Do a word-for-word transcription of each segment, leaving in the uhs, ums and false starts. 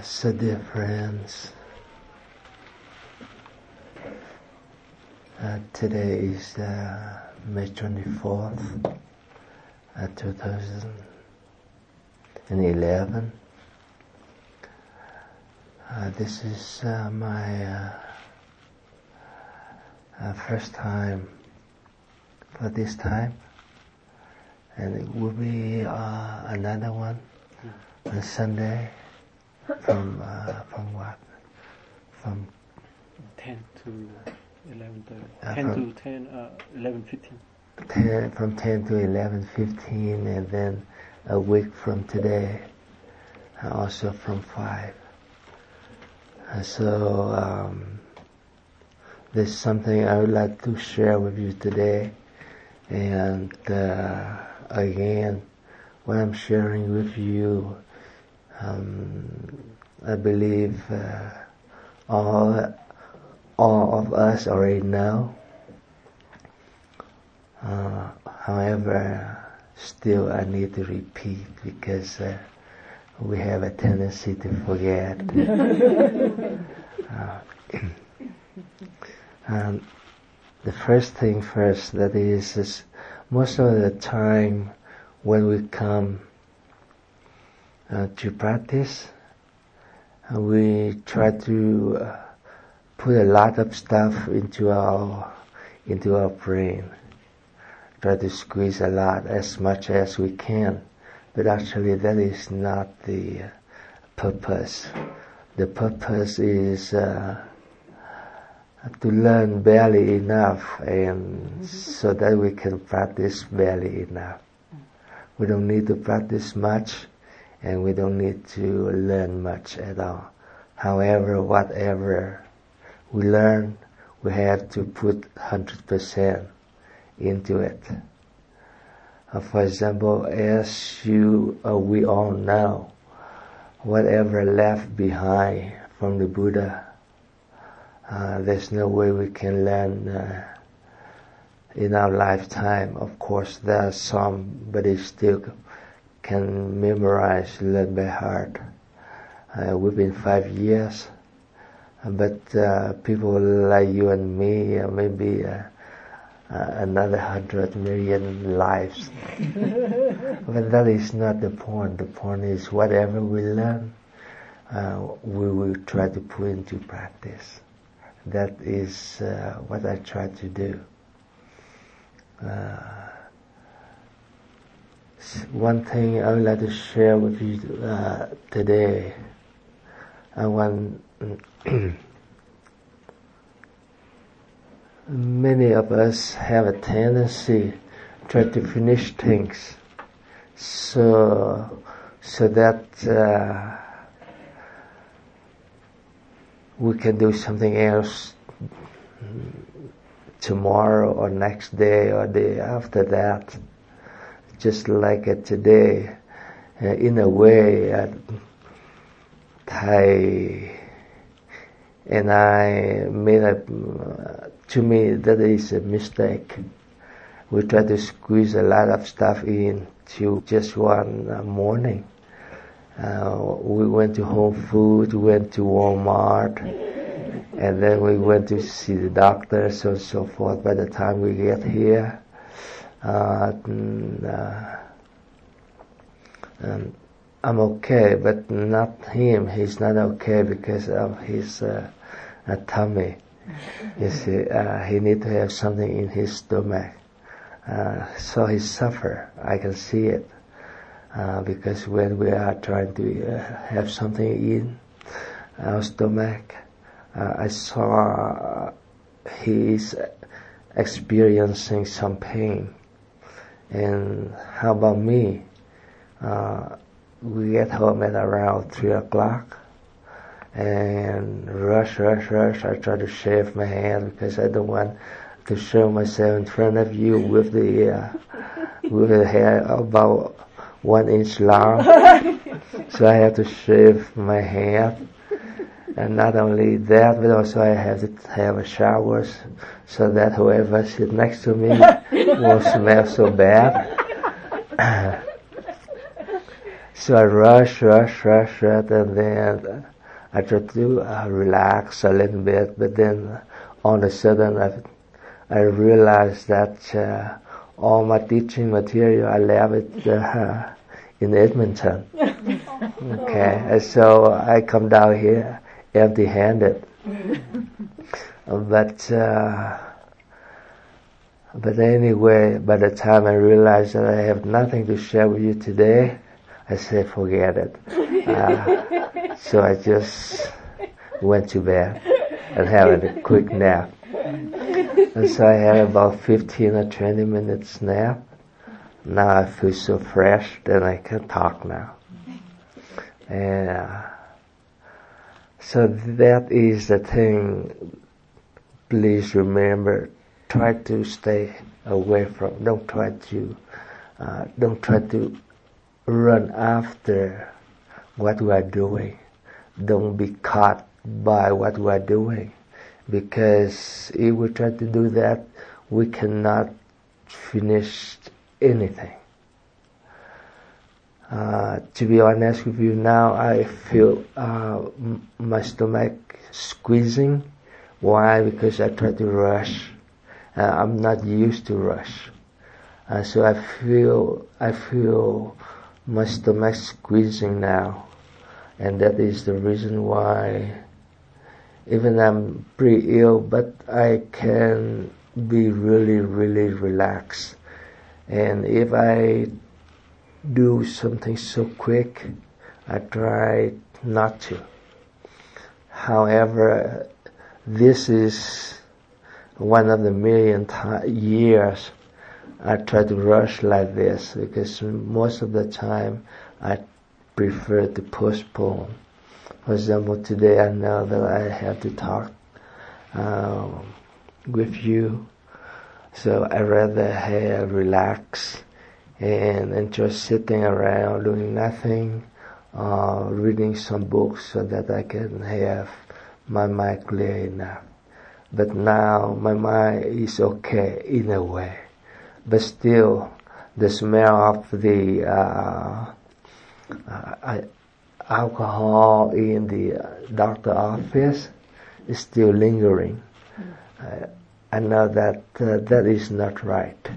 So dear friends, uh, today is uh, May twenty-fourth, uh, two thousand eleven. Uh, this is uh, my uh, uh, first time for this time, and it will be uh, another one on Sunday. From uh, from what? From ten to eleven thirty. Uh, ten from to ten, uh, eleven fifteen. ten, from ten to eleven fifteen, and then a week from today, uh, also from five. Uh, so um, there's something I would like to share with you today, and uh, again, what I'm sharing with you. Um, I believe uh, all all of us already know. Uh, however, still I need to repeat because uh, we have a tendency to forget. uh, and the first thing first, that is, is most of the time when we come Uh, to practice, uh, we try to uh, put a lot of stuff into our into our brain. Try to squeeze a lot, as much as we can, but actually that is not the uh, purpose. The purpose is uh, to learn barely enough, and so that we can practice barely enough. We don't need to practice much. And we don't need to learn much at all. However, whatever we learn, we have to put one hundred percent into it. Uh, for example, as you, uh, we all know, whatever left behind from the Buddha, uh, there's no way we can learn uh, in our lifetime. Of course, there are some, but it's still can memorize, learn by heart uh, within five years. But uh, people like you and me, uh, maybe uh, uh, another hundred million lives. But that is not the point. The point is whatever we learn, uh, we will try to put into practice. That is uh, what I try to do. Uh, One thing I would like to share with you uh, today. I want many of us have a tendency to try to finish things, so so that uh, we can do something else tomorrow or next day or day after that. Just like uh, today, uh, in a way, uh, Thai and I made a, uh, to me that is a mistake. We try to squeeze a lot of stuff in to just one uh, morning. Uh, we went to Home Foods, we went to Walmart, and then we went to see the doctor, so on and so forth. By the time we get here, Uh, uh, um, I'm okay, but not him. He's not okay because of his uh, uh, tummy. You see, uh, he needs to have something in his stomach. Uh, so he suffer. I can see it. Uh, because when we are trying to uh, have something in our stomach, uh, I saw he is experiencing some pain. And how about me? Uh, we get home at around three o'clock, and rush, rush, rush. I try to shave my head because I don't want to show myself in front of you with the uh, with the hair about one inch long. So I have to shave my head. And not only that, but also I have to have a shower so that whoever sits next to me won't smell so bad. So I rush, rush, rush, rush, and then I try to uh, relax a little bit, but then all of a sudden I, I realized that uh, all my teaching material, I left it uh, in Edmonton. Okay, and so I come down here empty-handed. But uh, but anyway, by the time I realized that I have nothing to share with you today, I said, forget it. Uh, so I just went to bed and had a quick nap. And so I had about fifteen or twenty minutes nap. Now I feel so fresh that I can talk now. And uh, so that is the thing. Please remember, try to stay away from, don't try to, uh, don't try to run after what we are doing. Don't be caught by what we are doing. Because if we try to do that, we cannot finish anything. Uh, to be honest with you now, I feel uh, m- my stomach squeezing. Why? Because I try to rush. Uh, I'm not used to rush. Uh, so I feel, I feel my stomach squeezing now. And that is the reason why even I'm pretty ill, but I can be really, really relaxed. And if I do something so quick, I try not to. However, this is one of the million t- years I try to rush like this, because most of the time I prefer to postpone. For example, today I know that I have to talk uh, with you, so I rather have relax and, and just sitting around doing nothing, uh, reading some books so that I can have my mind clear enough. But now my mind is okay in a way, but still the smell of the uh, uh, alcohol in the uh, doctor office is still lingering. Uh, I know that uh, that is not right.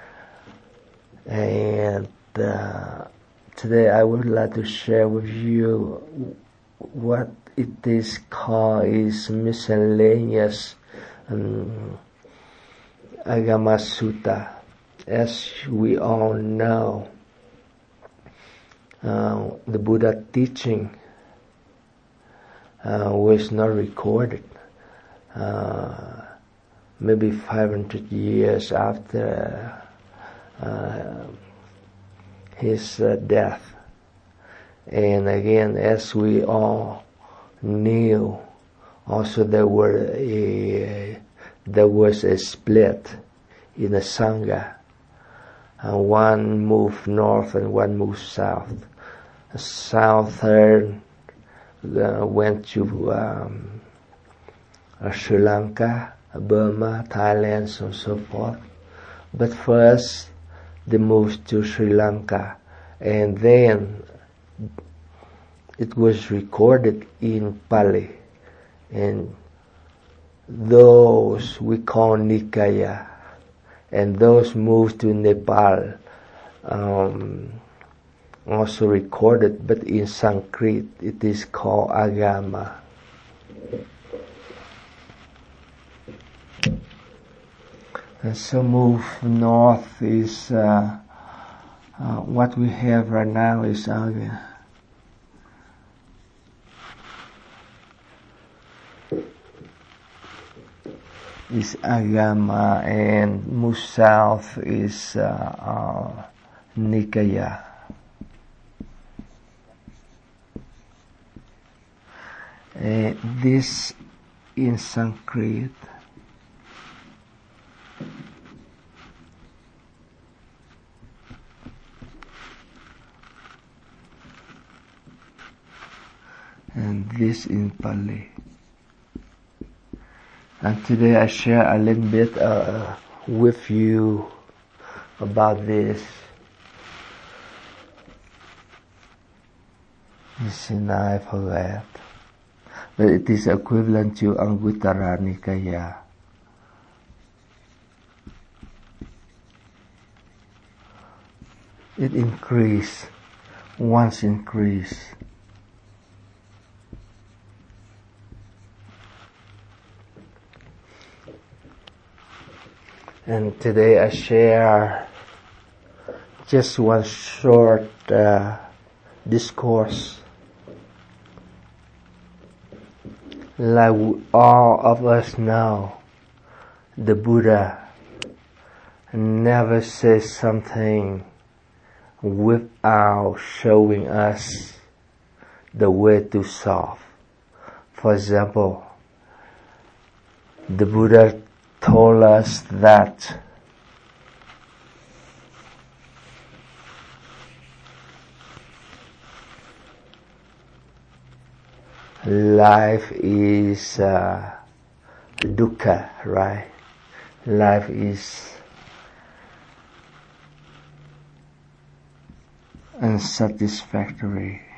And uh, today I would like to share with you what it is called is miscellaneous um, Agama Sutta. As we all know, uh, the Buddha teaching uh, was not recorded. Uh, maybe five hundred years after uh, his uh, death. And again, as we all knew, also there were a, there was a split in the Sangha. Uh, one moved north and one moved south. The southern uh, went to um, uh, Sri Lanka, Burma, Thailand, so on and so forth. But first, they moved to Sri Lanka, and then it was recorded in Pali, and those we call Nikaya, and those moved to Nepal, um, also recorded, but in Sanskrit it is called Agama. And so move north is uh, uh, what we have right now is Agama. Is Agama, and move south is uh, uh, Nikaya. Uh, this in Sanskrit and this in Pali. And today I share a little bit uh, with you about this. You see, now I forgot. but it is equivalent to Anguttara Nikaya. It increase, once increase. And today I share just one short uh, discourse. Like all of us know, the Buddha never says something without showing us the way to solve. For example, the Buddha told us that life is uh, dukkha, right? Life is unsatisfactory.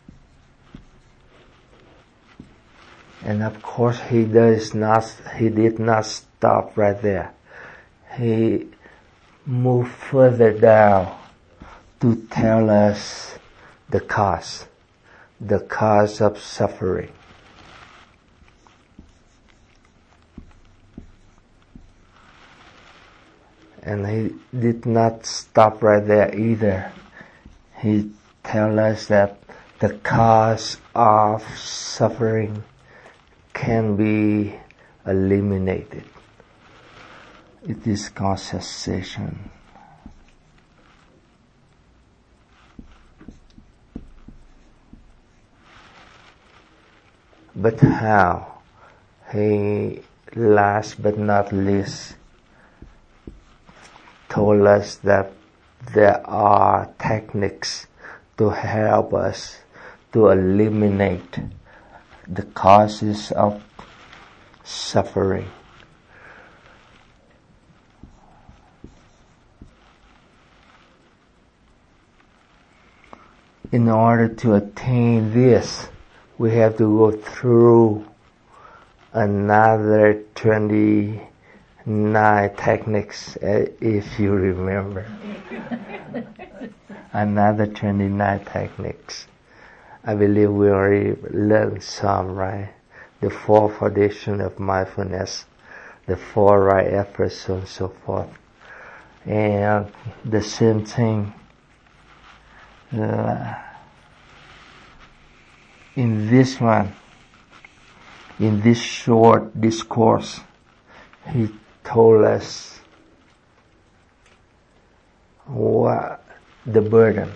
And of course he does not, he did not stop right there. He moved further down to tell us the cause, the cause of suffering. And he did not stop right there either. He tells us that the cause of suffering can be eliminated. It is called cessation. But how? He, last but not least, told us that there are techniques to help us to eliminate the causes of suffering. In order to attain this, we have to go through another twenty-nine techniques, if you remember. Another twenty-nine techniques. I believe we already learned some, right? The four foundation of mindfulness, the four right efforts, so on and so forth. And the same thing, uh, in this one, in this short discourse, he told us what the burden.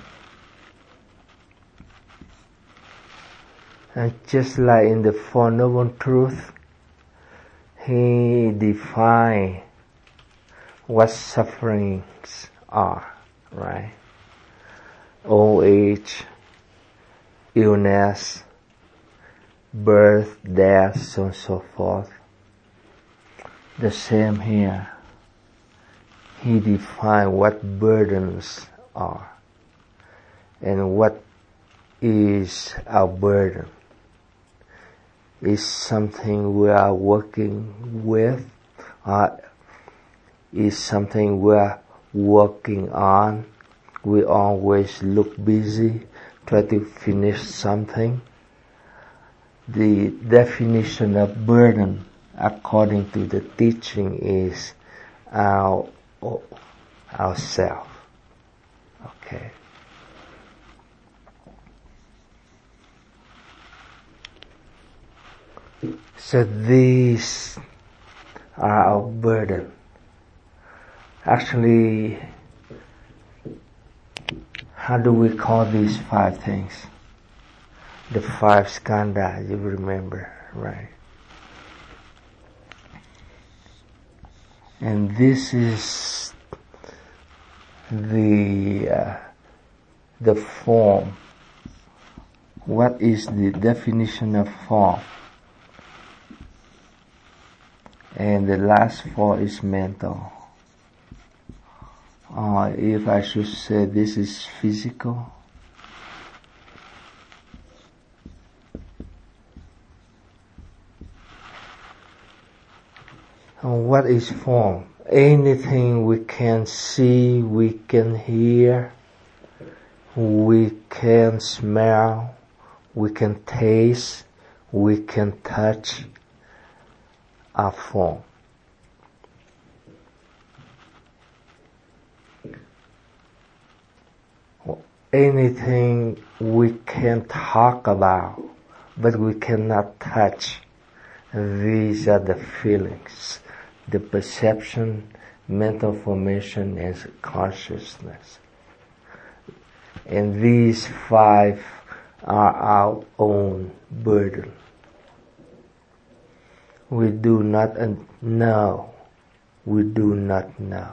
And just like in the Four Noble Truths, he defined what sufferings are, right? Old age, illness, birth, death, so on and so forth. The same here. He defined what burdens are and what is our burden. Is something we are working with, or is something we are working on. We always look busy, try to finish something. The definition of burden, according to the teaching, is our ourself. Okay. So these are our burden. Actually, how do we call these five things? The five skandha, you remember, right? And this is the uh, the form. What is the definition of form? And the last four is mental. Or if I should say this is physical. What is form? Anything we can see, we can hear, we can smell, we can taste, we can touch are form. Anything we can talk about, but we cannot touch, these are the feelings, the perception, mental formation, and consciousness. And these five are our own burden. We do not know. We do not know.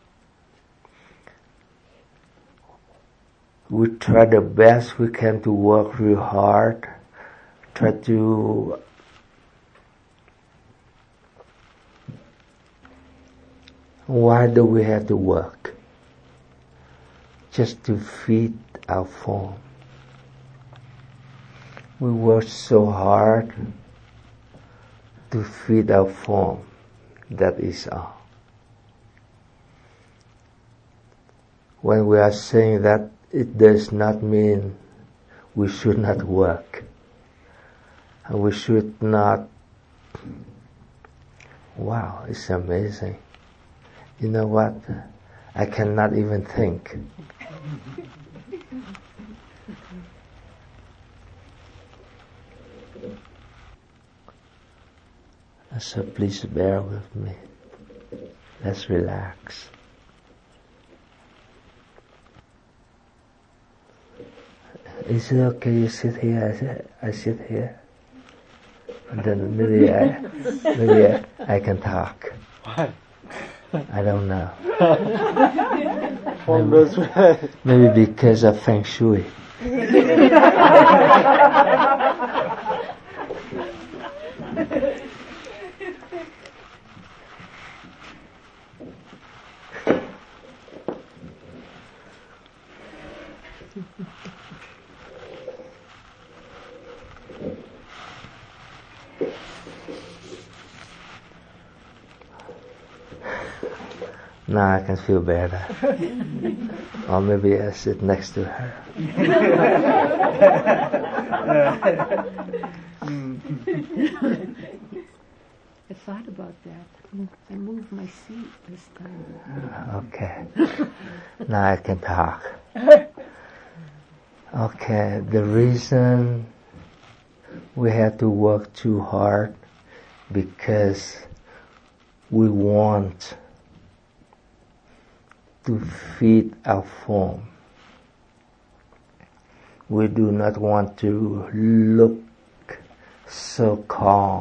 We try the best we can to work real hard, try to why do we have to work? Just to feed our form. We work so hard to feed our form. That is all. When we are saying that, it does not mean we should not work. We should not. Wow, it's amazing. You know what? I cannot even think. So please bear with me. Let's relax. Is it okay you sit here? I sit, I sit here. And then maybe I, maybe I, I can talk. Why? I don't know. maybe, maybe because of Feng Shui. Now I can feel better. Or maybe I sit next to her. I thought about that. I moved my seat this time. Okay. Now I can talk. Okay, the reason we have to work too hard because we want to feed our form. We do not want to look so-called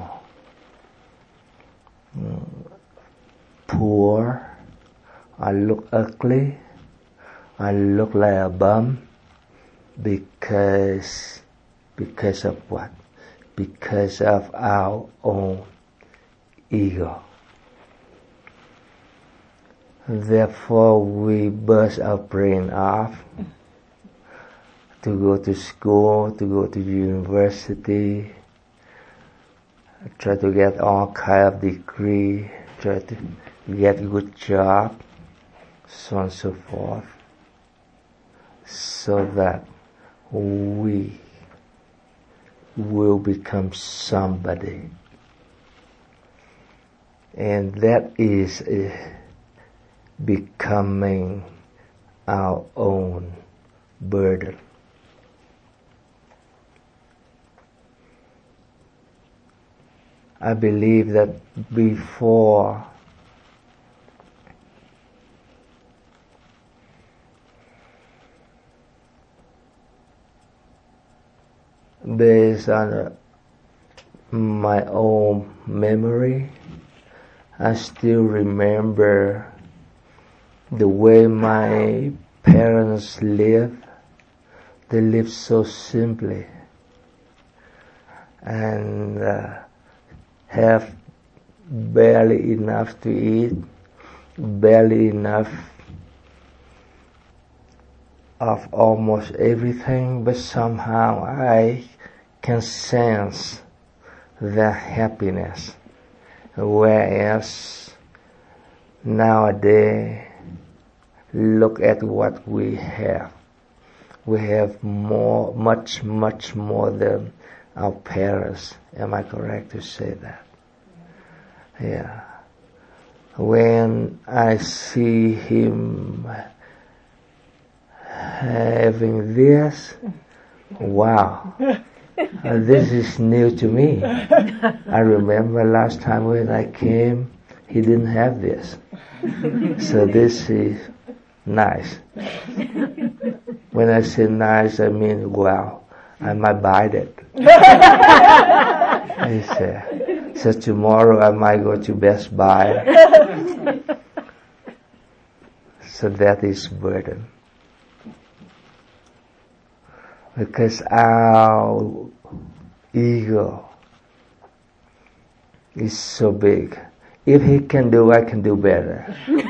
poor, or look ugly, or look like a bum, because because of what? Because of our own ego. Therefore, we burst our brain off to go to school, to go to university, try to get all kind of degree, try to get a good job, so on and so forth, so that we will become somebody. And that is a becoming our own burden. I believe that before based on my own memory, I still remember the way my parents lived. They lived so simply and uh, have barely enough to eat, barely enough of almost everything, but somehow I can sense their happiness. Whereas nowadays, look at what we have. We have more, much, much more than our parents. Am I correct to say that? Yeah. When I see him having this, wow, uh, this is new to me. I remember last time when I came, he didn't have this. So this is nice. When I say nice, I mean, wow, I might buy it. He said, so tomorrow I might go to Best Buy. So that is burden. Because our ego is so big. If he can do, I can do better.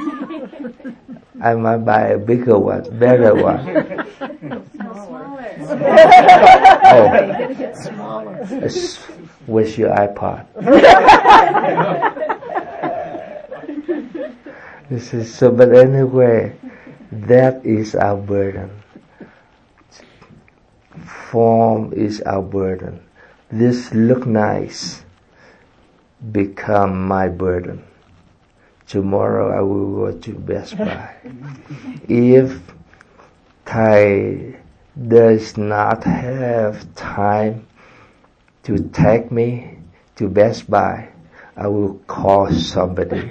I might buy a bigger one, better one. Smaller. Oh, Smaller. where's your iPod? This is so. But anyway, that is our burden. Form is our burden. This look nice become my burden. Tomorrow I will go to Best Buy. If Thai does not have time to take me to Best Buy, I will call somebody.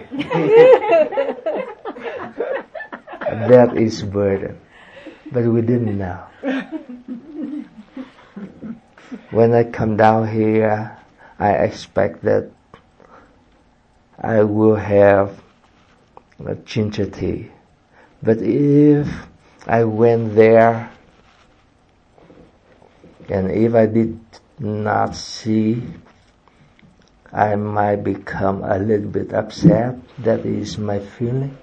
That is burden. But we didn't know. When I come down here, I expect that I will have a ginger tea. But if I went there and if I did not see, I might become a little bit upset. That is my feeling.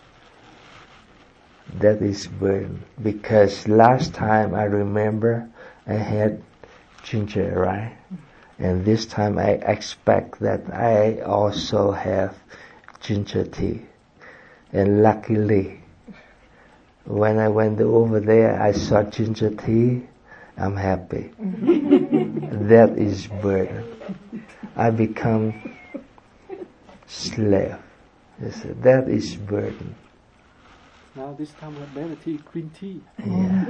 That is burden. Because last time I remember I had ginger, right? And this time I expect that I also have ginger tea. And luckily, when I went over there, I saw ginger tea. I'm happy. That is burden. I become slave. Yes, that is burden. Now this time we have better tea, green tea. Yeah.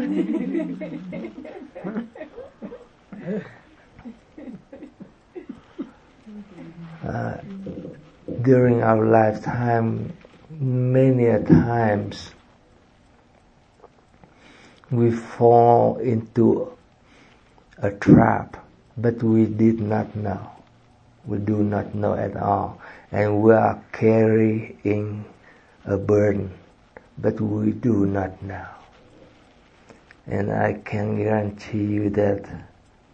Uh, during our lifetime, many a times we fall into a trap, but we did not know. We do not know at all. And we are carrying a burden, but we do not know. And I can guarantee you that one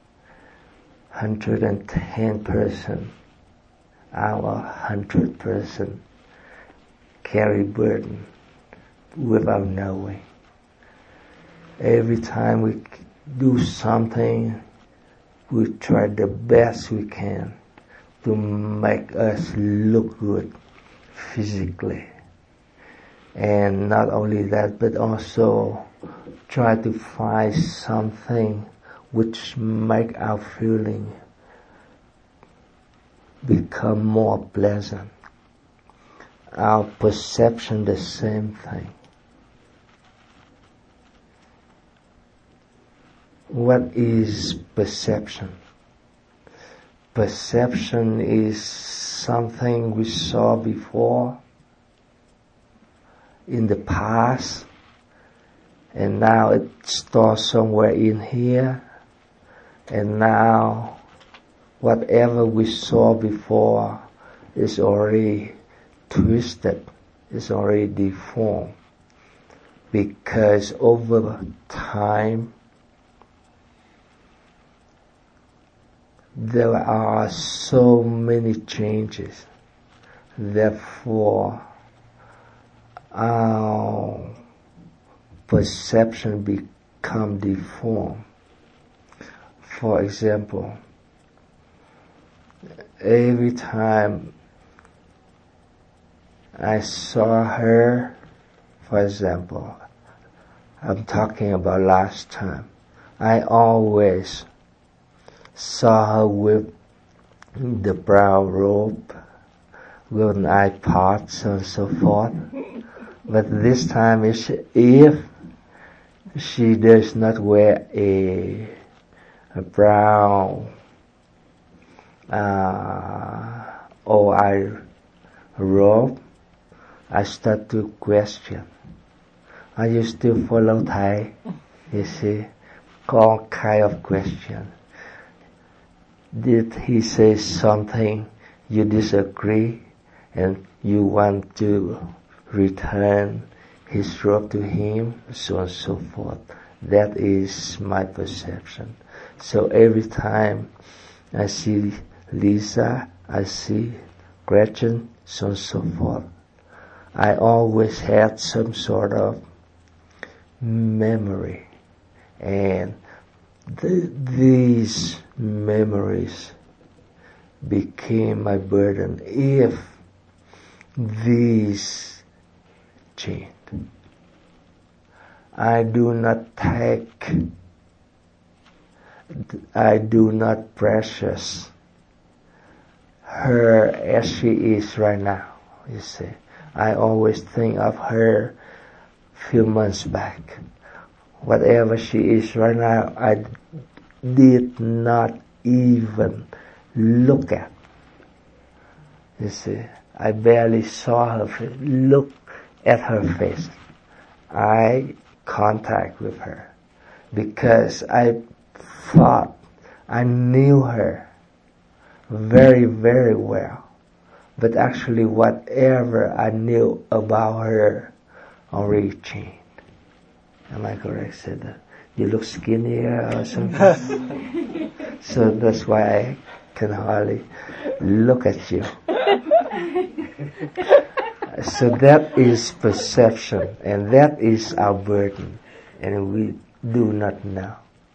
hundred ten percent, our one hundred percent carry burden without knowing. Every time we do something, we try the best we can to make us look good physically. And not only that, but also try to find something which make our feeling become more pleasant. Our perception the same thing. What is perception? Perception is something we saw before in the past, and now it's stored somewhere in here, and now whatever we saw before is already twisted, is already deformed, because over time there are so many changes. Therefore, our perception become deformed. For example, every time I saw her, for example, I'm talking about last time, I always saw her with the brown robe, with an iPod, so on and so forth. But this time, if she, if she does not wear a, a brown uh, or I robe, I start to question. Are you still follow Thai? You see, all kind of question. Did he say something you disagree and you want to return his robe to him, so on and so forth? That is my perception. So every time I see Lisa, I see Gretchen, so on and so forth, I always had some sort of memory, and the, these memories became my burden if these change. I do not take, I do not precious her as she is right now, you see. I always think of her few months back. Whatever she is right now, I did not even look at. You see, I barely saw her face, look at her face. I contact with her because I thought I knew her very, very well. But actually whatever I knew about her already changed. Am I correct? Said that you look skinnier or something. So that's why I can hardly look at you. So that is perception, and that is our burden, and we do not know.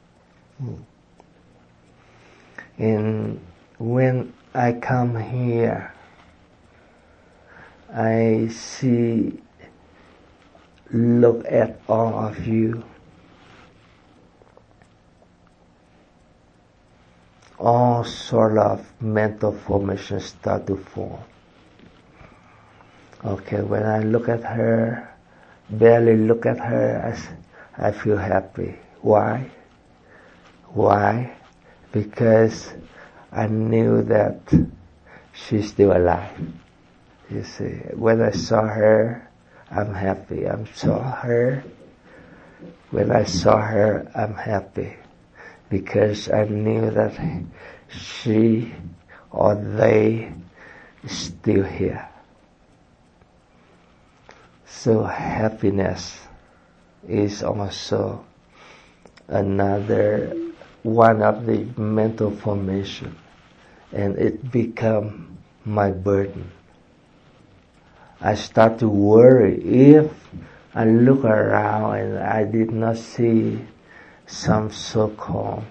And when I come here, I see, look at all of you, all sort of mental formations start to form. Okay, when I look at her, barely look at her, I, I feel happy. Why? Why? Because I knew that she's still alive. You see, when I saw her, I'm happy. I saw her. When I saw her, I'm happy. Because I knew that she or they is still here. So happiness is also another one of the mental formation, and it become my burden. I start to worry if I look around and I did not see some so-called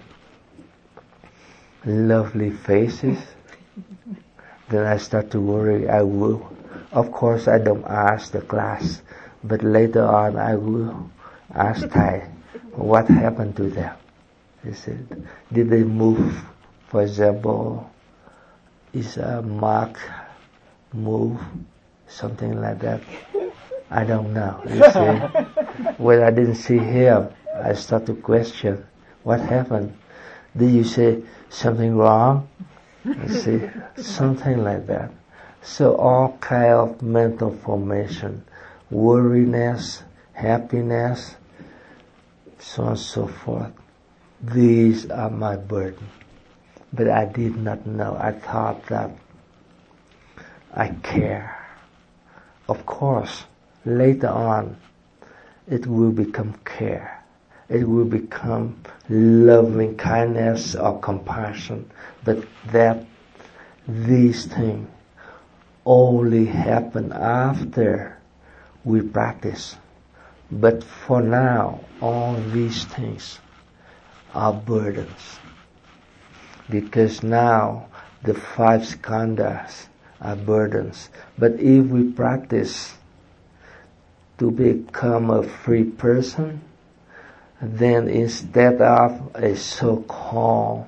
lovely faces, then I start to worry. I will, of course, I don't ask the class, but later on I will ask Thai, what happened to them? He said, did they move? For example, is a mark move? Something like that. I don't know. You see, when I didn't see him, I start to question, what happened? Did you say something wrong? You see, something like that. So all kind of mental formation, worriness, happiness, so on and so forth. These are my burden. But I did not know. I thought that I care. Of course, later on, it will become care. It will become loving kindness or compassion. But that, these things only happen after we practice. But for now, all these things are burdens. Because now, the five skandhas are burdens. But if we practice to become a free person, then instead of a so-called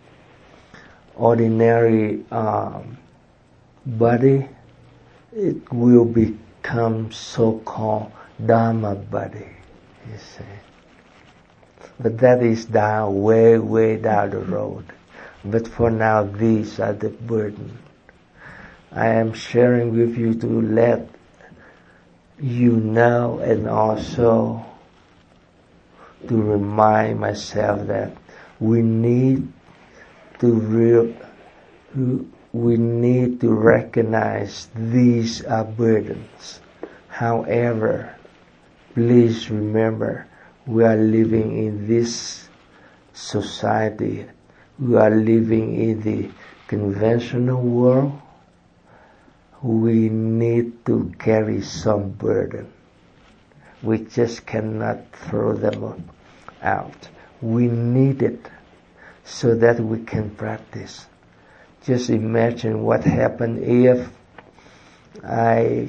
ordinary um, body, it will become so-called Dharma body, you see. But that is down, way, way down the road. But for now, these are the burden. I am sharing with you to let you know, and also to remind myself that we need to real, we need to recognize these are burdens. However, please remember, we are living in this society. We are living in the conventional world. We need to carry some burden. We just cannot throw them out. We need it so that we can practice. Just imagine what happened if I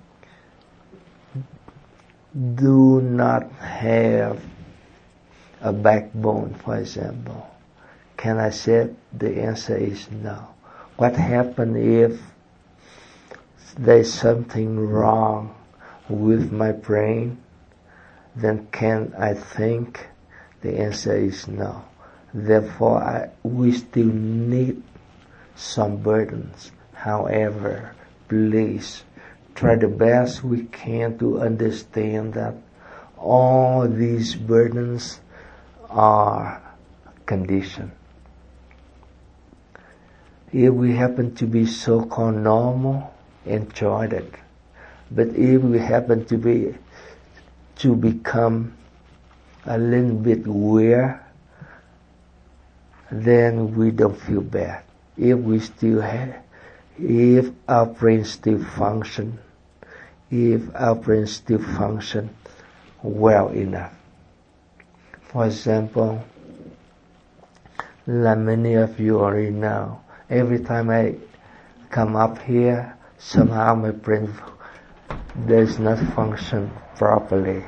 do not have a backbone, for example. Can I say it? The answer is no. What happened if there's something wrong with my brain? Then can I think? The answer is no. Therefore, I, we still need some burdens. However, please try the best we can to understand that all these burdens are conditioned. If we happen to be so-called normal, enjoy it. But if we happen to be to become a little bit weird, then we don't feel bad. If we still have, if our brain still function, if our brain still function well enough. For example, like many of you already know, every time I come up here, somehow my brain does not function properly.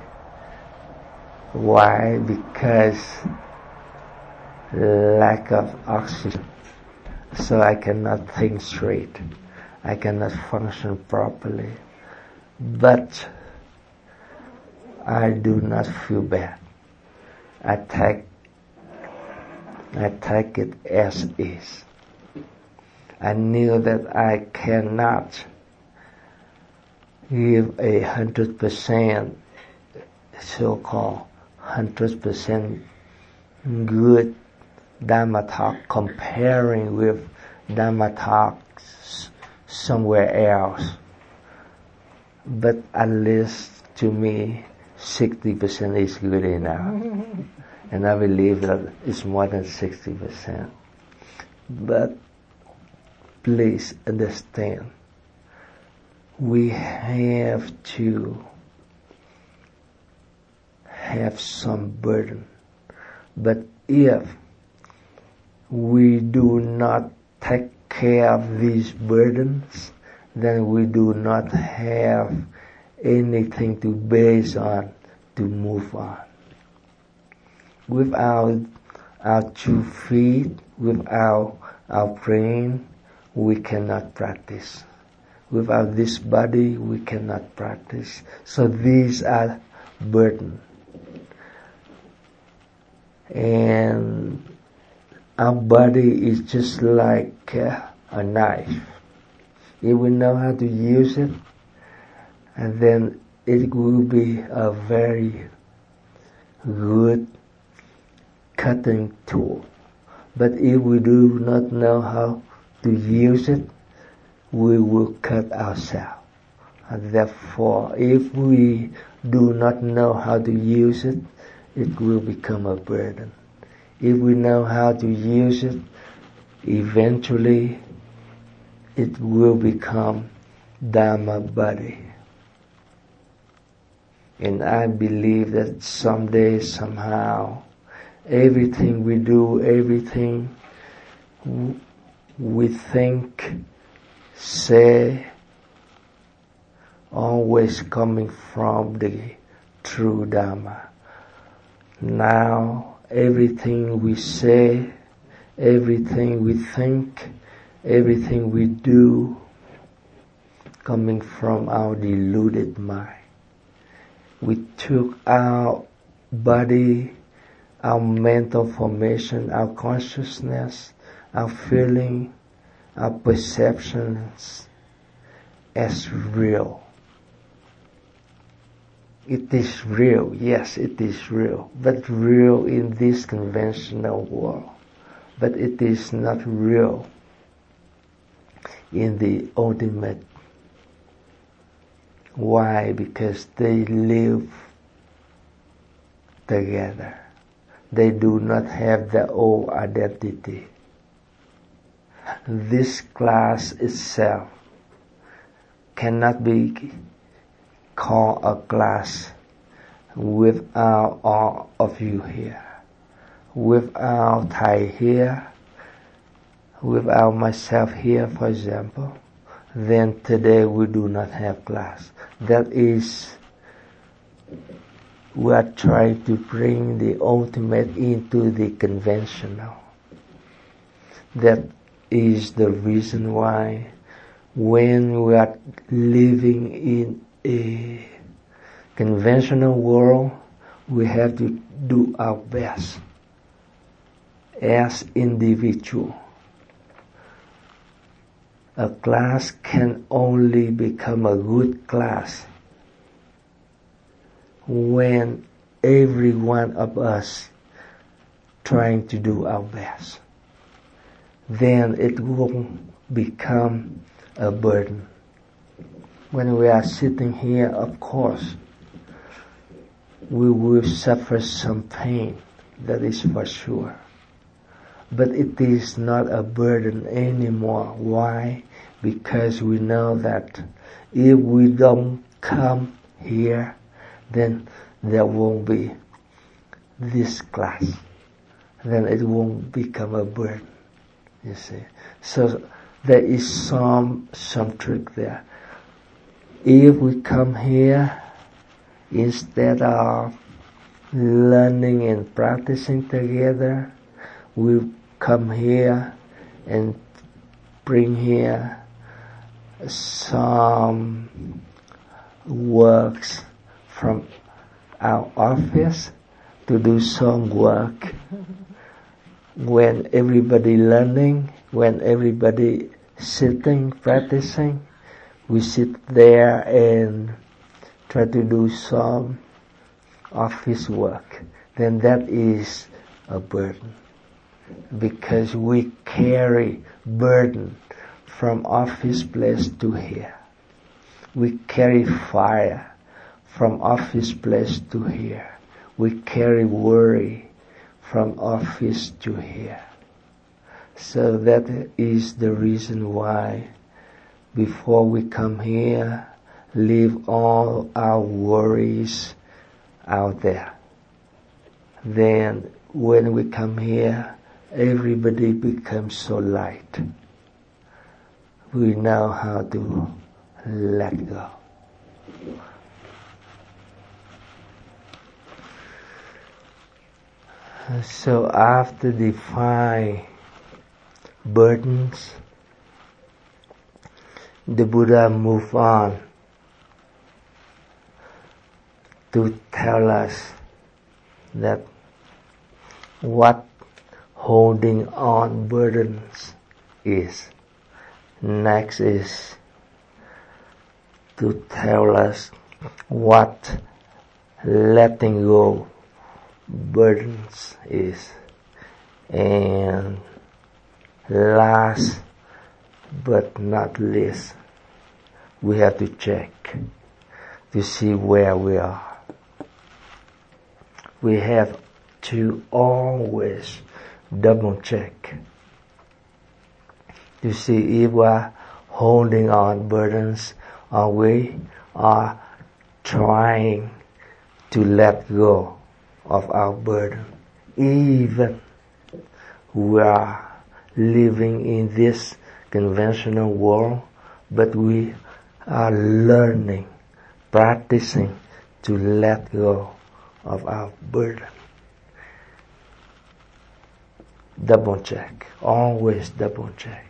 Why? Because lack of oxygen. So I cannot think straight. I cannot function properly. But I do not feel bad. I take, I take it as is. I knew that I cannot give a hundred percent so-called hundred percent good Dhamma talk comparing with Dhamma talks somewhere else. But at least to me, sixty percent is good enough. And I believe that it's more than sixty percent. But please understand, we have to have some burden. But if we do not take care of these burdens, then we do not have anything to base on to move on. Without our two feet, without our brain, we cannot practice. Without this body, we cannot practice. So these are burdens. And our body is just like uh, a knife. If we know how to use it, and then it will be a very good cutting tool. But if we do not know how to use it, we will cut ourselves. And therefore, if we do not know how to use it, it will become a burden. If we know how to use it, eventually it will become Dhamma body. And I believe that someday, somehow, everything we do, everything we think say always coming from the true Dharma. Now everything we say, everything we think, everything we do coming from our deluded mind. We took our body, our mental formation, our consciousness, our feeling, our perceptions as real. It is real, yes, it is real, but real in this conventional world. But it is not real in the ultimate. Why? Because they live together. They do not have their own identity. This class itself cannot be called a class without all of you here. Without Thai here, without myself here, for example, then today we do not have class. That is, we are trying to bring the ultimate into the conventional. That is the reason why when we are living in a conventional world, we have to do our best as individual. A class can only become a good class when every one of us trying to do our best. Then it won't become a burden. When we are sitting here, of course, we will suffer some pain, that is for sure. But it is not a burden anymore. Why? Because we know that if we don't come here, then there won't be this class. Then it won't become a burden, you see. So there is some, some trick there. If we come here, instead of learning and practicing together, we come here and bring here some works from our office to do some work. When everybody learning, when everybody sitting, practicing, we sit there and try to do some office work. Then that is a burden. Because we carry burden from office place to here. We carry fire from office place to here. We carry worry from office to here. So that is the reason why before we come here, leave all our worries out there. Then when we come here, everybody becomes so light. We know how to let go. So after the five burdens, the Buddha moved on to tell us that what holding on burdens is. Next is to tell us what letting go burdens is. And last but not least, we have to check to see where we are. We have to always double check to see if we are holding on burdens or we are trying to let go of our burden. Even we are living in this conventional world, but we are learning, practicing to let go of our burden. Double check, always double check.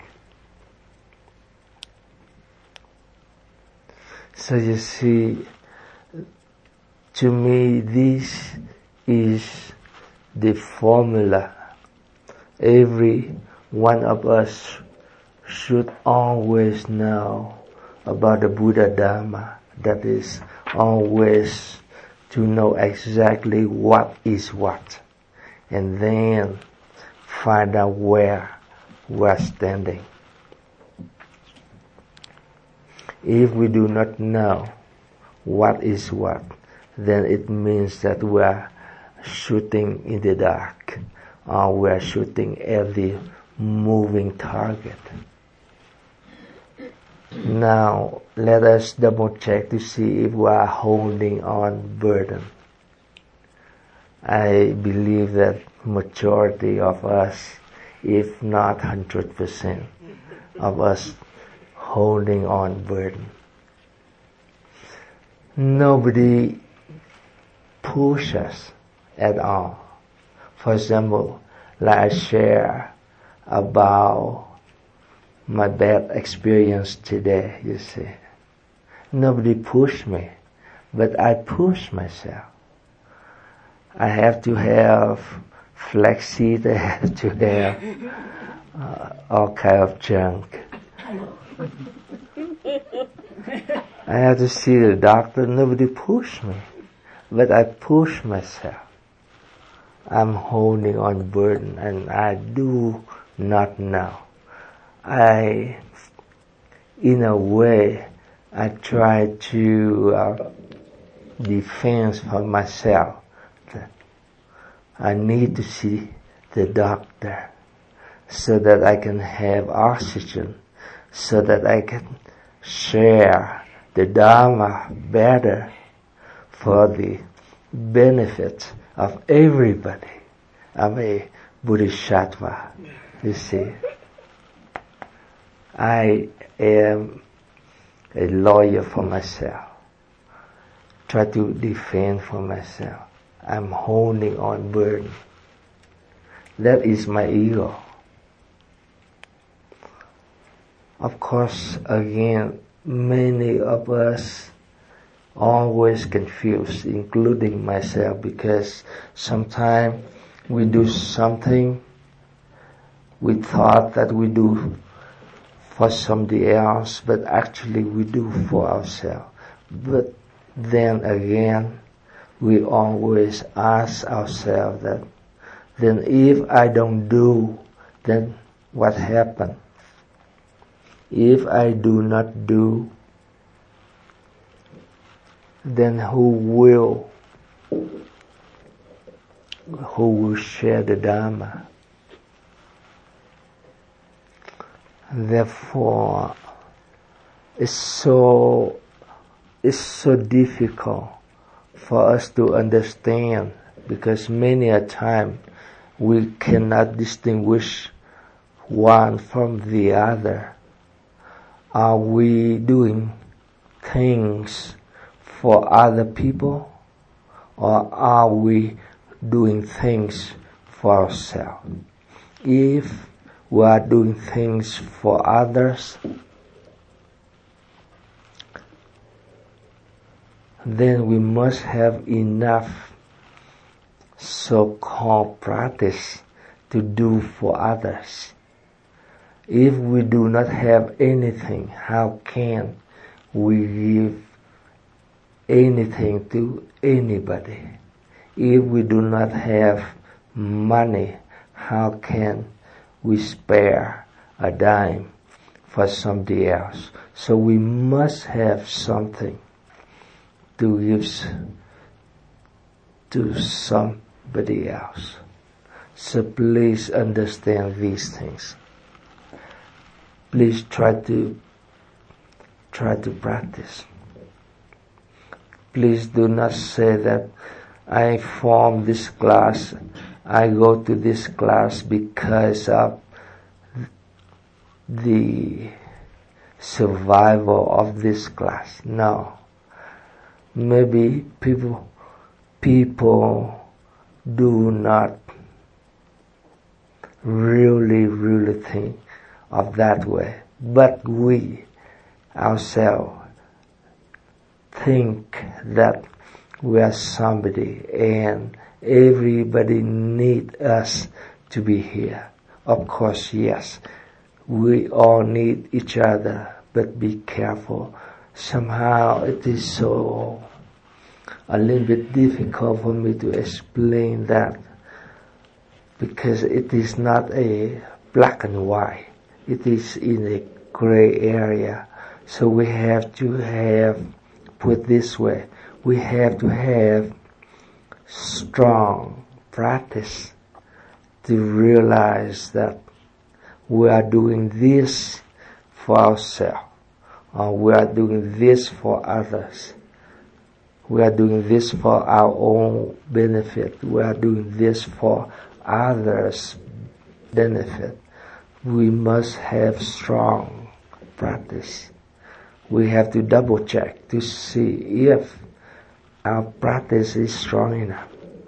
So you see, to me this is the formula. Every one of us should always know about the Buddha Dharma. That is always to know exactly what is what, and then find out where we're standing. If we do not know what is what, then it means that we are shooting in the dark, or we are shooting at the moving target. Now, let us double check to see if we are holding on burden. I believe that majority of us, if not one hundred percent of us, holding on burden. Nobody pushes us at all. For example, like I share about my bad experience today, you see. Nobody pushed me, but I push myself. I have to have flaxseed, I have to have uh, all kind of junk. I have to see the doctor. Nobody pushed me, but I push myself. I'm holding on burden, and I do not know. I, in a way, I try to uh, defend for myself. I need to see the doctor so that I can have oxygen, so that I can share the Dharma better for the benefit of everybody. I'm a Bodhisattva, you see. I am a lawyer for myself. Try to defend for myself. I'm holding on burden. That is my ego. Of course, again, many of us always confused, including myself, because sometimes we do something we thought that we do for somebody else, but actually we do for ourselves. But then again, we always ask ourselves that, then if I don't do, then what happened? If I do not do, then who will, who will share the Dharma? Therefore, it's so, it's so difficult for us to understand, because many a time we cannot distinguish one from the other. Are we doing things for other people, or are we doing things for ourselves? If we are doing things for others, then we must have enough so-called practice to do for others. If we do not have anything, how can we give anything to anybody? If we do not have money, how can we spare a dime for somebody else? So we must have something to give to somebody else. So please understand these things. Please try to try to practice. Please do not say that I form this class, I go to this class because of the survival of this class. No. Maybe people, people do not really, really think of that way. But we ourselves think that we are somebody and everybody need us to be here. Of course, yes, we all need each other, but be careful. Somehow it is so a little bit difficult for me to explain that, because it is not a black and white. It is in a gray area. So we have to have, put this way, we have to have strong practice to realize that we are doing this for ourselves, or we are doing this for others. We are doing this for our own benefit. We are doing this for others' benefit. We must have strong practice. We have to double check to see if our practice is strong enough.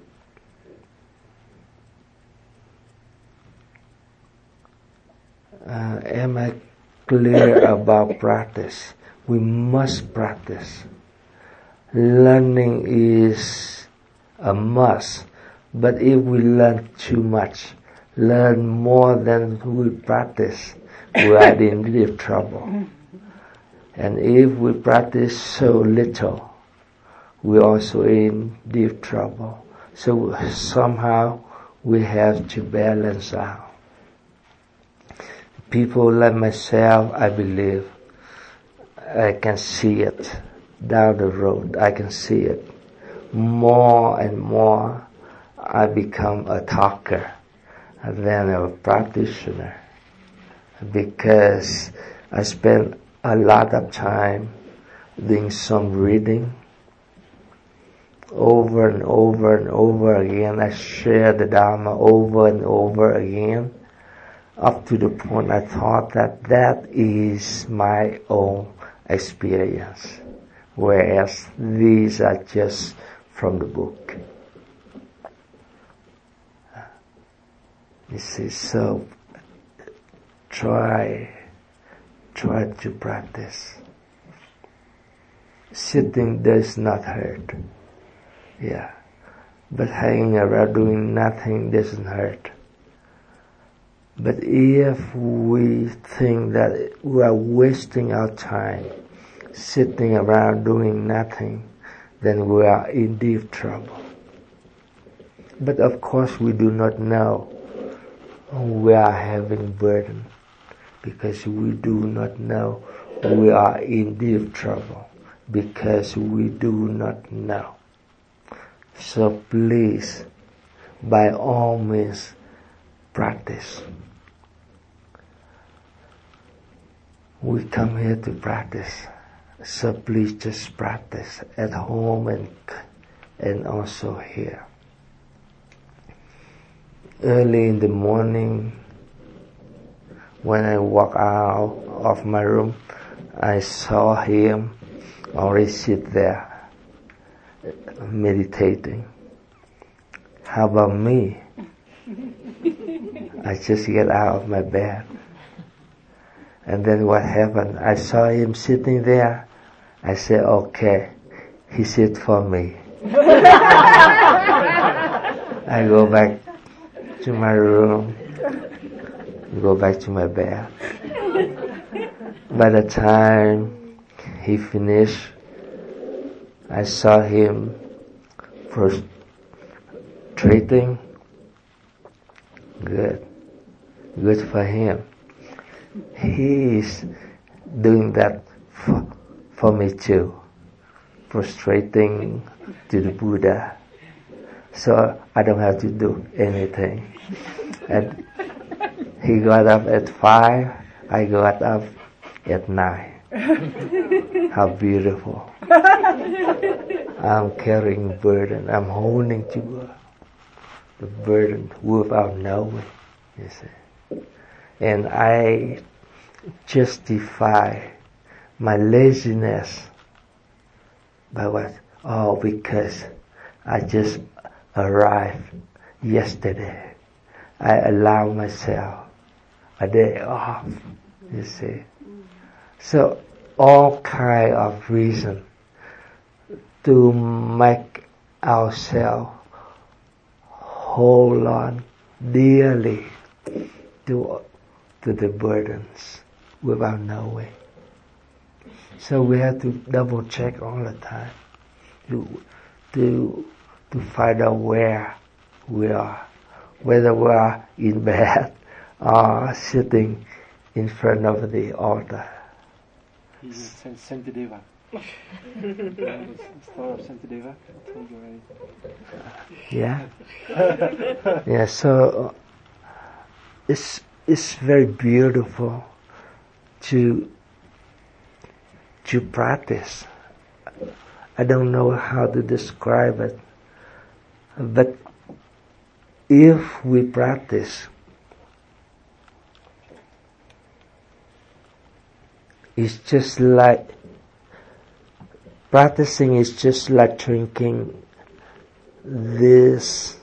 Uh, am I clear about practice? We must practice. Learning is a must, but if we learn too much, learn more than we practice, we are in deep trouble. And if we practice so little, we are also in deep trouble. So somehow we have to balance out. People like myself, I believe, I can see it down the road. I can see it. More and more I become a talker than a practitioner, because I spend a lot of time doing some reading over and over and over again. I share the Dharma over and over again, up to the point I thought that that is my own experience, whereas these are just from the book. You see, so try, try to practice. Sitting does not hurt. Yeah. But hanging around doing nothing doesn't hurt. But if we think that we are wasting our time sitting around doing nothing, then we are in deep trouble. But of course we do not know we are having burden, because we do not know we are in deep trouble, because we do not know. So please, by all means, practice. We come here to practice, so please just practice at home and and also here. Early in the morning, when I walk out of my room, I saw him already sit there meditating. How about me? I just get out of my bed. And then what happened? I saw him sitting there. I said, okay, he sit for me. I go back to my room, go back to my bed. By the time he finished, I saw him prostrating. Good. Good for him. He is doing that for, for me too. Prostrating to the Buddha. So I don't have to do anything. And he got up at five, I got up at nine. How beautiful. I'm carrying burden. I'm holding to the burden without knowing, you see. And I justify my laziness. But what? Oh, because I just arrived yesterday. I allow myself a day off, you see. So all kind of reason to make ourselves hold on dearly to, to the burdens without knowing. So we have to double check all the time to, to, to find out where we are, whether we are in bed or sitting in front of the altar. He's Santideva. The story of Santideva, I told you already. Yeah. Yeah, so it's, it's very beautiful to, to practice. I don't know how to describe it, but if we practice, it's just like practicing is just like drinking this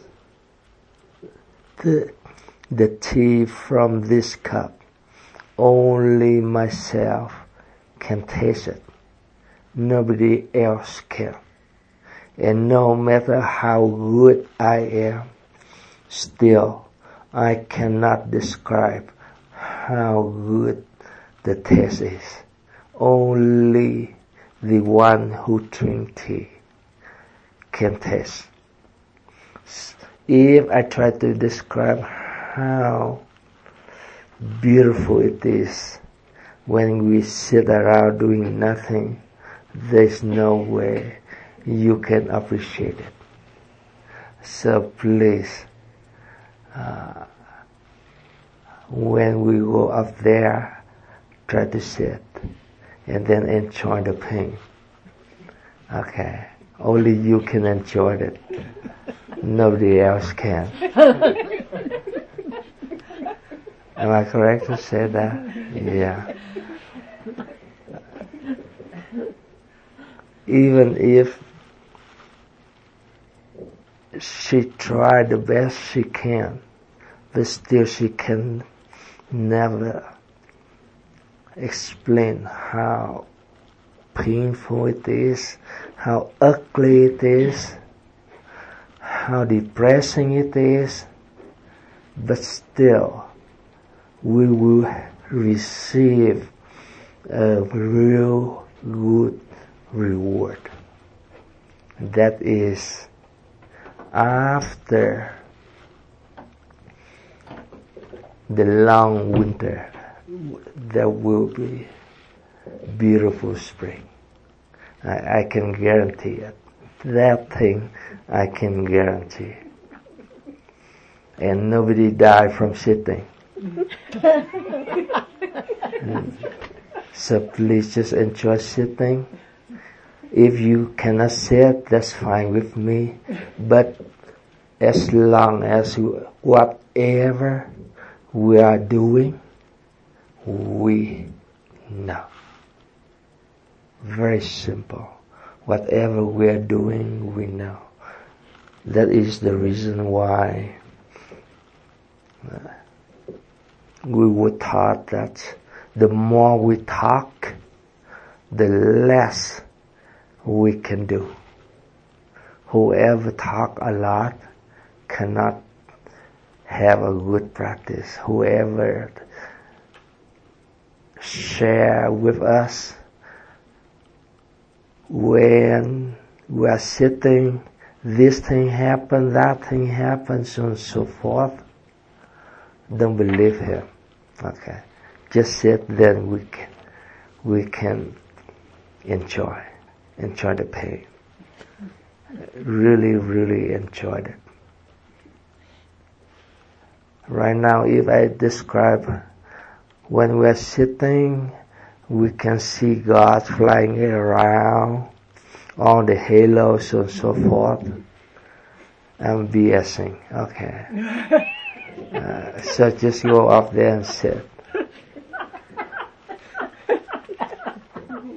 the the tea from this cup. Only myself can taste it. Nobody else can. And no matter how good I am, still I cannot describe how good the taste is. Only the one who drinks tea can taste. If I try to describe how beautiful it is when we sit around doing nothing, there's no way you can appreciate it. So please, uh, when we go up there, try to sit and then enjoy the pain. Okay. Only you can enjoy it. Nobody else can. Am I correct to say that? Yeah. Even if she tried the best she can, but still she can never explain how painful it is, how ugly it is, how depressing it is, but still we will receive a real good reward. That is after the long winter, there will be beautiful spring. I, I can guarantee it. That thing I can guarantee. And nobody died from sitting. So please just enjoy sitting. If you cannot sit, that's fine with me. But as long as you, whatever we are doing, we know. Very simple. Whatever we are doing, we know. That is the reason why uh, we were taught that the more we talk, the less we can do. Whoever talk a lot cannot have a good practice. Whoever share with us when we are sitting, this thing happened, that thing happened, so on and so forth. Don't believe him. Okay. Just sit, then we can, we can enjoy, enjoy the pain. Really, really enjoyed it. Right now, if I describe when we're sitting, we can see God flying around, all the halos, so on and so forth. I'm BSing. Okay. Uh, so just go up there and sit.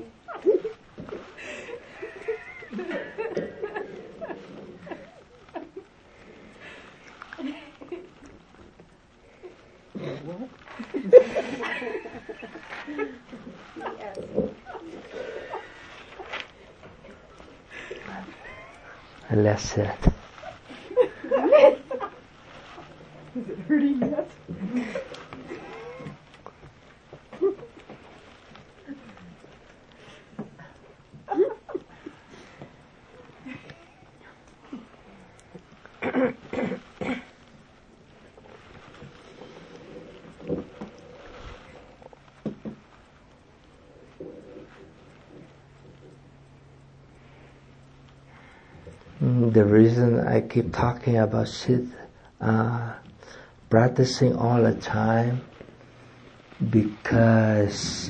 And that's it. Is it hurting yet? The reason I keep talking about sit, uh, practicing all the time, because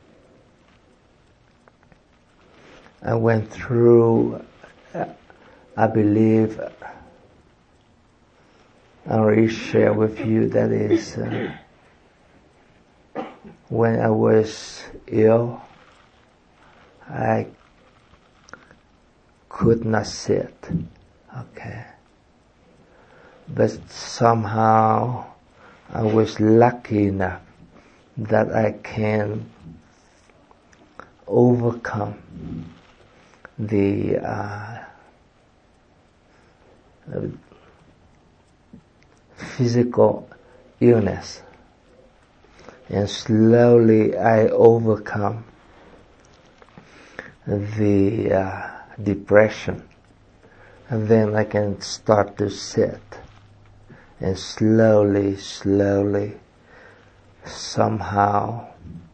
I went through, uh, I believe, I already share with you, that is, uh, when I was ill, I could not sit, okay. But somehow I was lucky enough that I can overcome the uh, physical illness, and slowly I overcome the uh, depression, and then I can start to sit, and slowly, slowly, somehow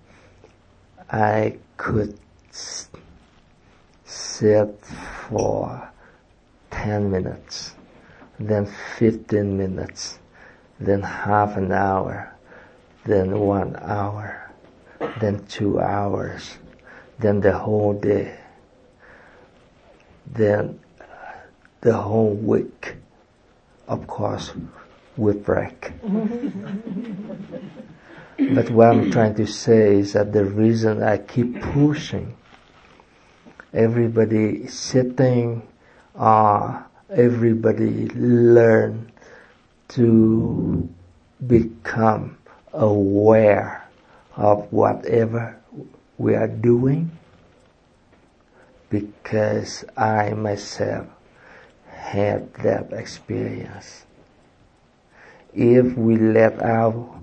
I could s- sit for ten minutes, then fifteen minutes, then half an hour, then one hour, then two hours, then the whole day, then the whole week, of course, with break. But what I'm trying to say is that the reason I keep pushing everybody sitting, uh, everybody learn to become aware of whatever we are doing, because I myself had that experience. If we let our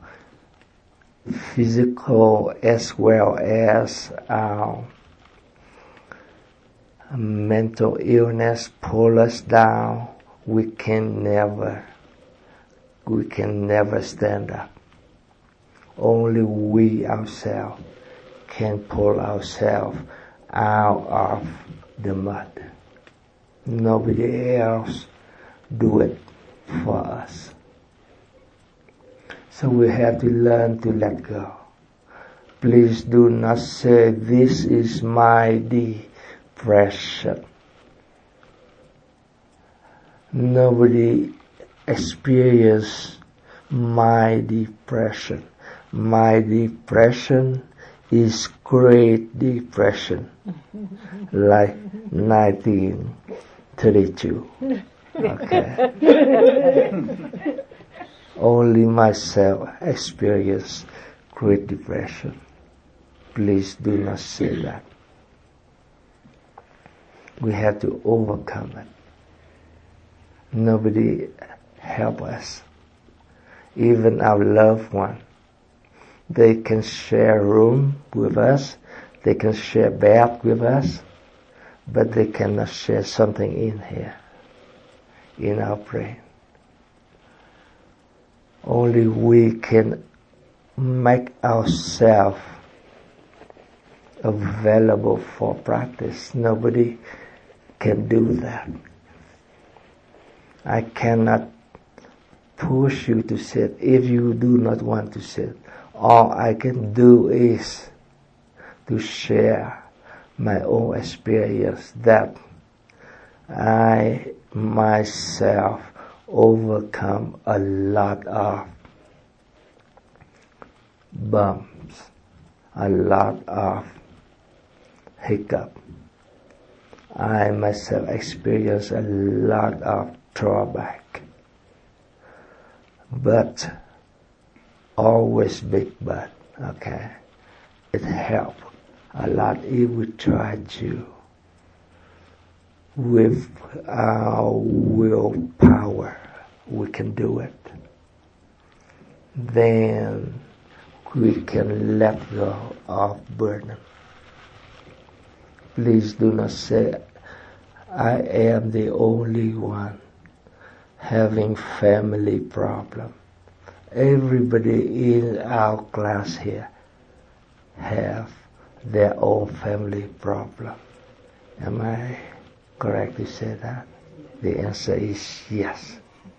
physical as well as our mental illness pull us down, we can never, we can never stand up. Only we ourselves can pull ourselves out of the mud. Nobody else do it for us. So we have to learn to let go. Please do not say, this is my depression. Nobody experiences my depression. My depression is Great Depression, like nineteen thirty-two. Okay. Only myself experience Great Depression. Please do not say that. We have to overcome it. Nobody help us. Even our loved one. They can share room with us. They can share bed with us. But they cannot share something in here, in our brain. Only we can make ourselves available for practice. Nobody can do that. I cannot push you to sit if you do not want to sit. All I can do is to share my own experience that I myself overcome a lot of bumps, a lot of hiccup. I myself experience a lot of drawback. But always big but, okay? It helps a lot if we try to with our willpower we can do it. Then we can let go of burden. Please do not say, I am the only one having family problem. Everybody in our class here have their own family problem. Am I correct to say that? The answer is yes.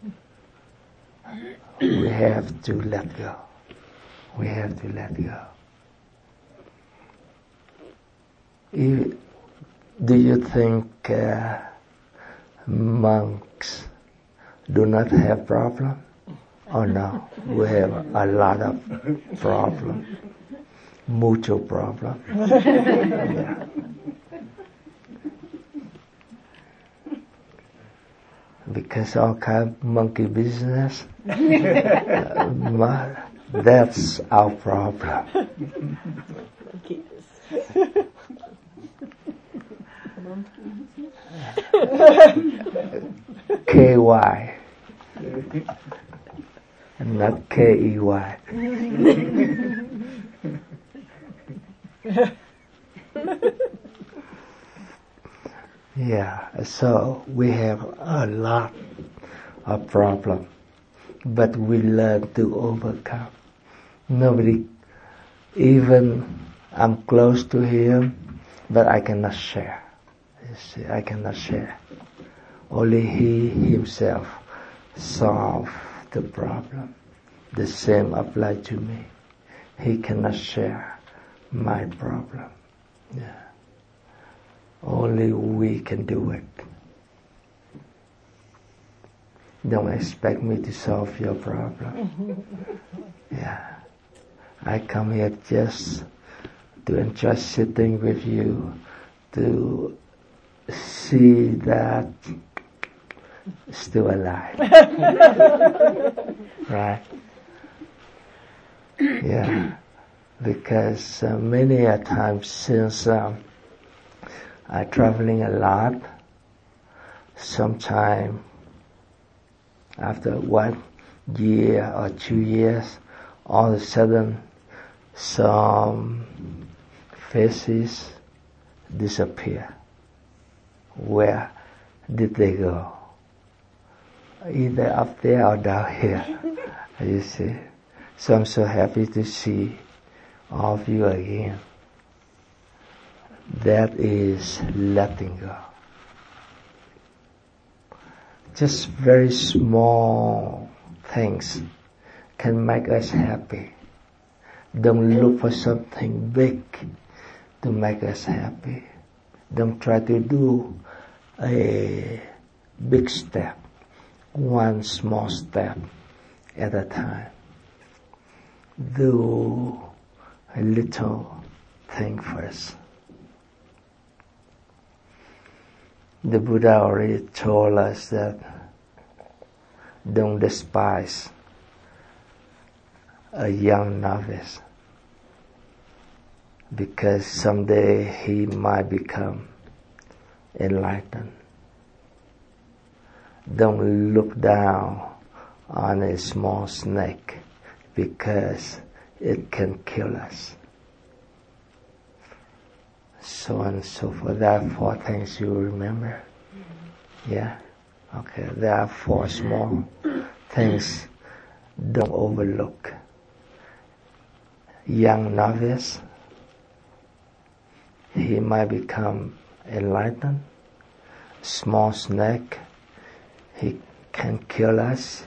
We have to let go. We have to let go. You, do you think uh, monks do not have problem? Oh no, we have a lot of problem, mucho problem. Yeah. Because all kind of monkey business, uh, that's our problem. K Y, not K E Y. Yeah, so we have a lot of problem, but we learn to overcome. Nobody, even I'm close to him, but I cannot share. You see, I cannot share. Only he himself solve the problem. The same apply to me. He cannot share my problem. Yeah. Only we can do it. Don't expect me to solve your problem. Yeah. I come here just to enjoy sitting with you, to see that still alive. Right? Yeah. Because uh, many a times since um, I'm traveling a lot, sometime after one year or two years, all of a sudden some faces disappear. Where did they go? Either up there or down here. You see? So I'm so happy to see all of you again. That is letting go. Just very small things can make us happy. Don't look for something big to make us happy. Don't try to do a big step. One small step at a time. Do a little thing first. The Buddha already told us that don't despise a young novice, because someday he might become enlightened. Don't look down on a small snake, because it can kill us. So on and so forth. There are four things you remember. Yeah? Okay. There are four small things. Don't overlook. Young novice, he might become enlightened. Small snake, he can kill us.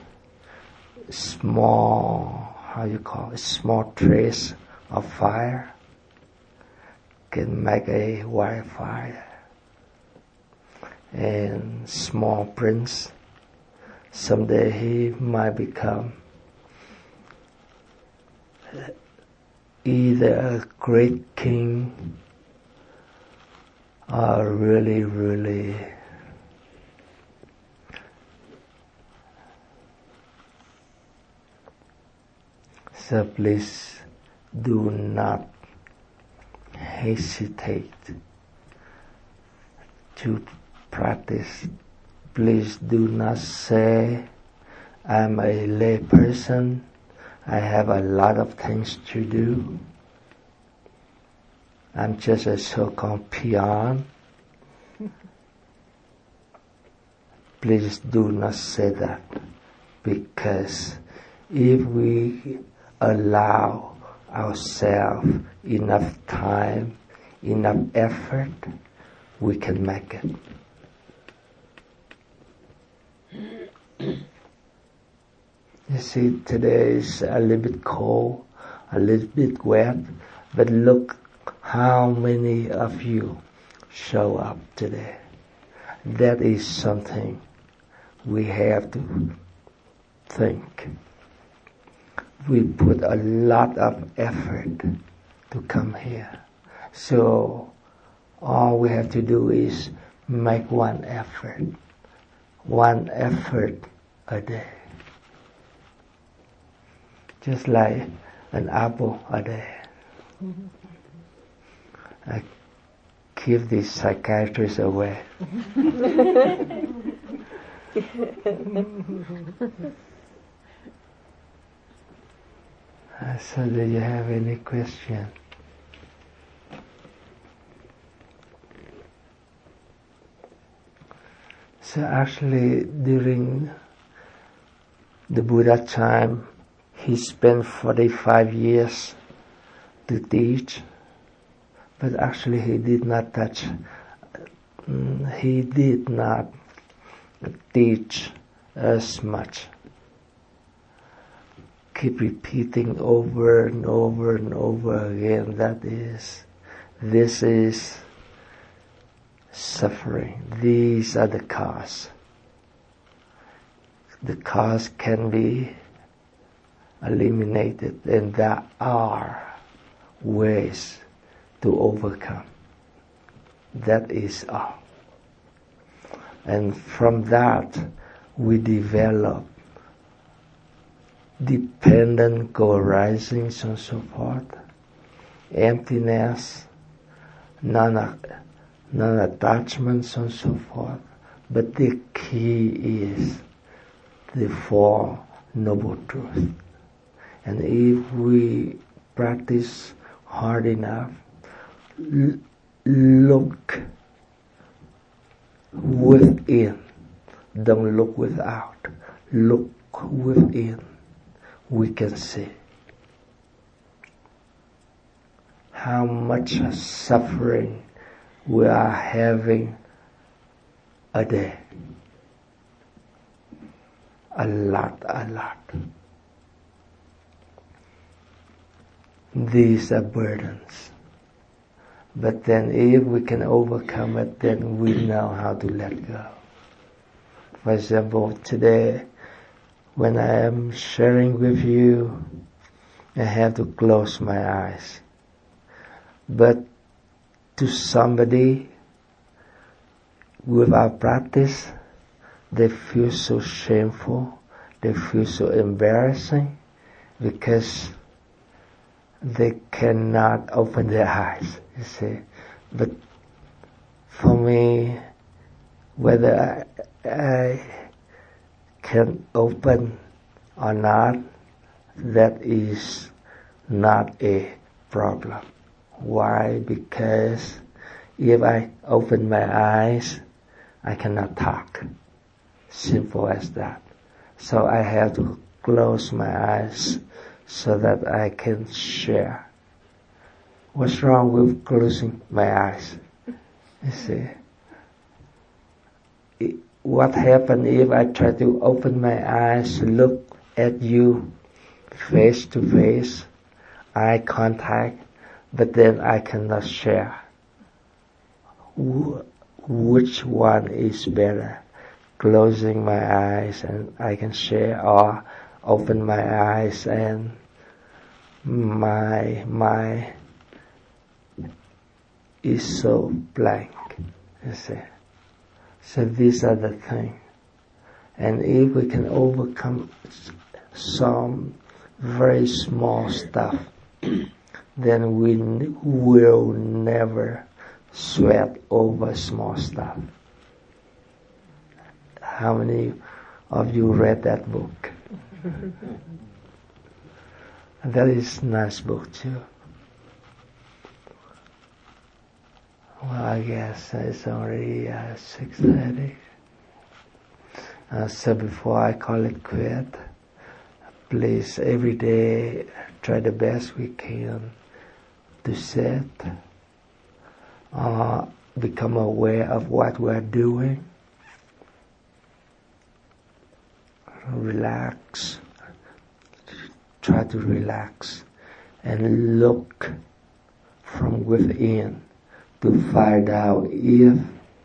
Small, how you call it, small trace of fire can make a wildfire. And small prince, someday he might become either a great king or really, really so please do not hesitate to practice, please do not say, I'm a lay person, I have a lot of things to do, I'm just a so-called peon. Please do not say that, because if we allow ourselves enough time, enough effort, we can make it. You see, today is a little bit cold, a little bit wet, but look how many of you show up today. That is something we have to think. We put a lot of effort to come here. So all we have to do is make one effort. One effort a day. Just like an apple a day. Mm-hmm. I keep these psychiatrists away. uh, so do you have any question? So actually during the Buddha time, he spent forty-five years to teach, but actually he did not touch, he did not teach as much. Keep repeating over and over and over again, that is, this is suffering. These are the cause. The cause can be eliminated, and there are ways to overcome. That is all. And from that, we develop dependent co-arisings and so forth, emptiness, non non-attachments and so forth. But the key is the Four Noble Truths. And if we practice hard enough, l- look within, don't look without, look within, we can see how much suffering we are having a day. A lot, a lot. These are burdens. But then if we can overcome it, then we know how to let go. For example, today, when I am sharing with you, I have to close my eyes. But to somebody, without practice, they feel so shameful, they feel so embarrassing, because they cannot open their eyes, you see. But for me, whether I, I can open or not, that is not a problem. Why? Because if I open my eyes, I cannot talk. Simple as that. So I have to close my eyes so that I can share. What's wrong with closing my eyes? You see, it, what happens if I try to open my eyes, look at you face to face, eye contact, but then I cannot share? Wh- which one is better? Closing my eyes and I can share, or open my eyes and my my is so blank, you see. So these are the things. And if we can overcome some very small stuff, then we will never sweat over small stuff. How many of you read that book? That is a nice book too. Well, I guess it's already uh, six thirty. Uh, so before I call it quit, please every day try the best we can to sit, uh, become aware of what we're doing, relax, try to relax and look from within to find out if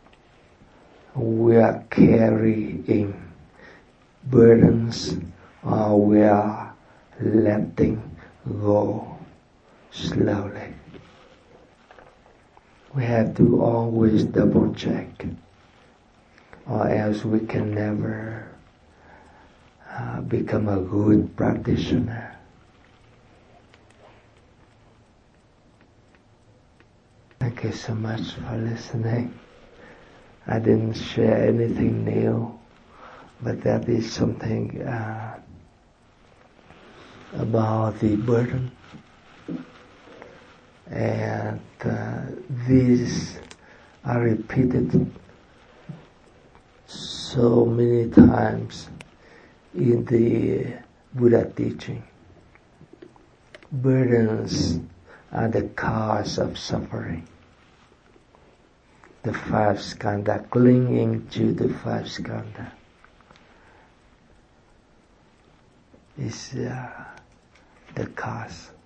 we are carrying burdens or we are letting go slowly. We have to always double check, or else we can never uh, become a good practitioner. Thank you so much for listening. I didn't share anything new, but that is something uh, about the burden. And uh, these are repeated so many times in the Buddha teaching. Burdens are the cause of suffering. The five skandha, clinging to the five skandha, is uh, the cause.